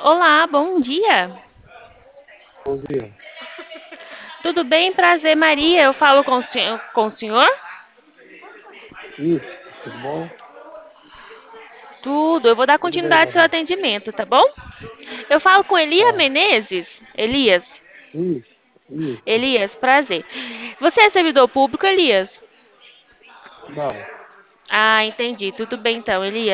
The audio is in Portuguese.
Olá, bom dia. Bom dia. Tudo bem? Prazer, Maria. Eu falo com o senhor? Isso, tudo bom? Tudo. Eu vou dar Tudo bem, continuidade ao seu Maria. atendimento, tá bom? Eu falo com Elias Tá. Menezes. Elias. Isso, isso. Elias, prazer. Você é servidor público, Elias? Não. Ah, entendi. Tudo bem então, Elias.